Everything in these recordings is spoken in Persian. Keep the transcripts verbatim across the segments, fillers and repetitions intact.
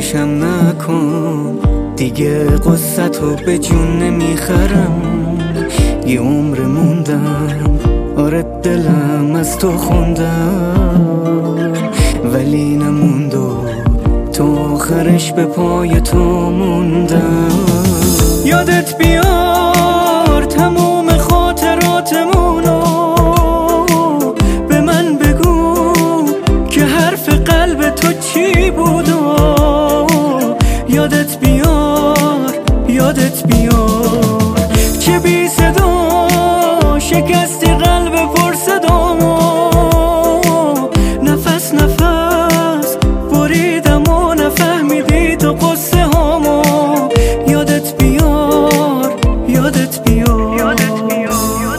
فراموشم نکن دیگه، قصتو به جون نمیخرم. یه عمر موندم، آره دلم از تو خوندم، ولی نموند و تو آخرش به پای تو موندم. یادت بیار تموم خاطراتمونو، به من بگو که حرف قلب تو چی بود. یادت بیار، یادت بیار چه بی صدا شکستی قلب پر صدامو، نفس نفس بریدم و نفهمیدی تو قصه هامو. یادت بیار، یادت بیار، یادت بیار.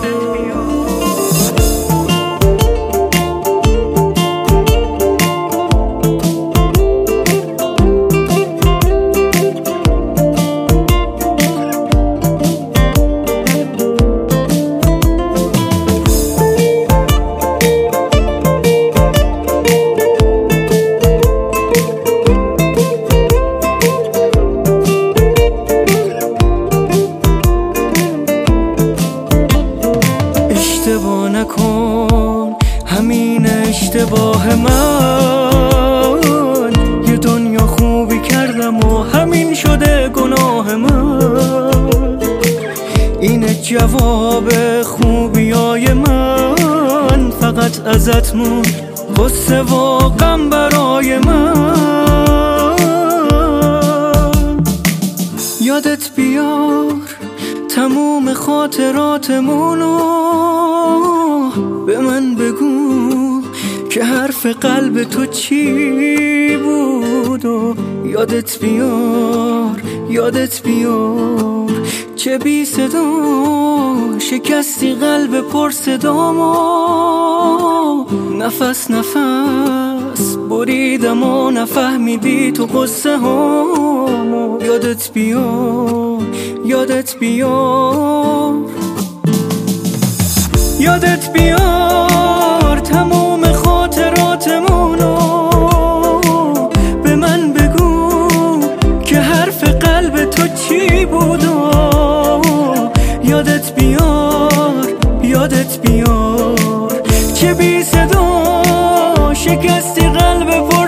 اشتباه نکن، همین اشتباه من، یه دنیا خوبی کردم و همین شده گناه من. اینه جواب خوبیای من، فقط ازت مون قصه و غم برای من. یادت بیار تموم خاطراتمونو، به من بگو که حرف قلب تو چی بود. و یادت بیار، یادت بیار چه بی صدا شکستی قلب پر صدامو، نفس نفس بریدم و نفهمیدی تو قصه هامو. یادت بیار، یادت بیار، یادت بیار تموم خاطراتمونو، به من بگو که حرف قلب تو چی بود. یادت بیار، یادت بیار چه بی صدا شکستی قلب